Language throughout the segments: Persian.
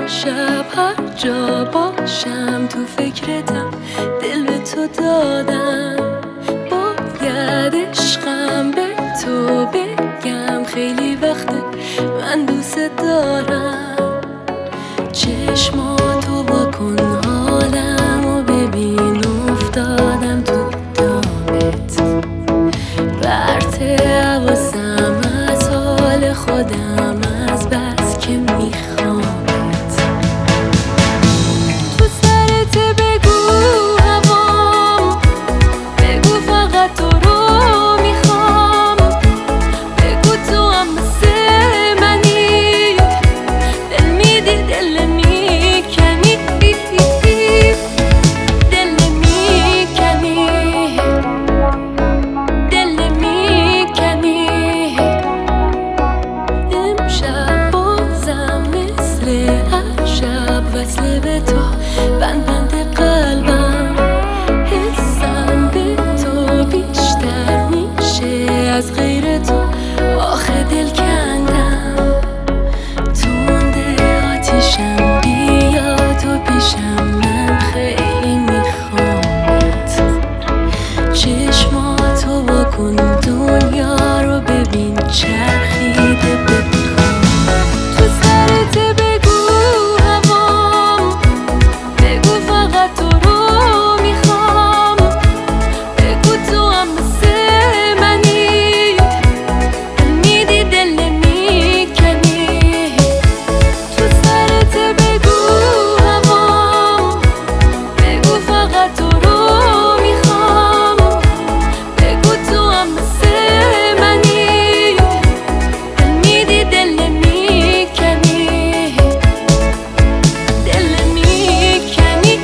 شب هر جا باشم تو فکرتم، دل به تو دادم. باید عشقم به تو بگم، خیلی وقته من دوست دارم. چشماتو با کن حالم و ببین افتادم تو دامت. برت حواسم از حال خودم، از بس که میخوامت. تو سرت بگو هوام، بگو فقط تو رو میخوام. بگو تو هم مثل منی، دل میدی دل میکنی، دل میکنی، دل میکنی. امشب بازم مثل هر شب وصله به تو، بند بند قلبم. حسم به تو بیشتر میشه از غیر تو، آخه دل کندم. تونده آتیشم، بیا تو پیشم، من خیلی میخوامت. چشماتو با کن دنیا رو ببین چرخیده به پام. تو سرت بگو هوام، بگو فقط تو رو میخوام. بگو تو هم مثل منی، دل میدی دل میکنی. تو سرت بگو هوام، بگو فقط تو رو میخوام. بگو تو هم مثل منی، دل میدی دل میکنی، دل میکنی.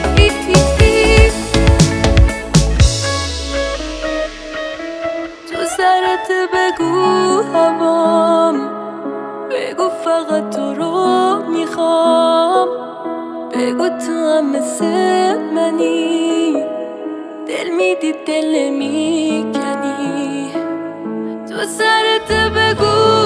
تو سرت بگو هوام، بگو فقط تو رو میخوام. بگو تو هم مثل منی، دل میدی دل میکنی. تو سرت بگو